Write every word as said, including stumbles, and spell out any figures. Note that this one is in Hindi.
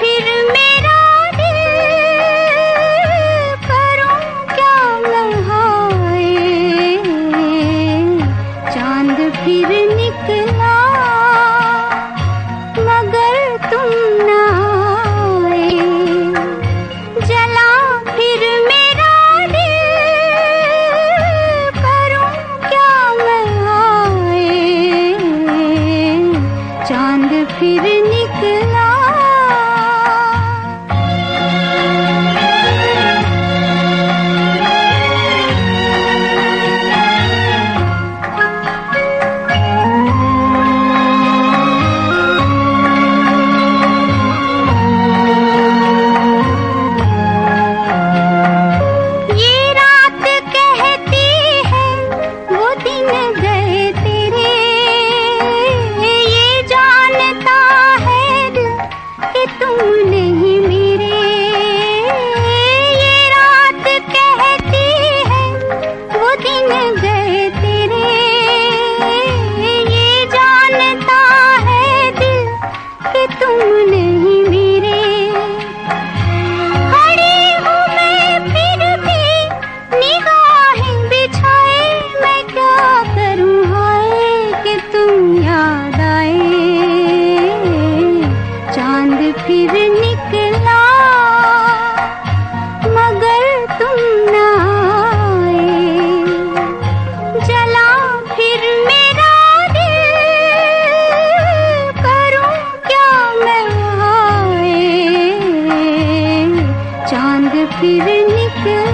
फिर मेरा दिल, करूं क्या मैं हाय। चांद फिर निकला मगर तुम ना आए। जला फिर मेरा दिल, करूं क्या मैं हाय। चांद फिर निकला। फिर निकला मगर तुम ना आए। जला फिर मेरा दिल, करूं क्या मैं हाय। चांद फिर निकला।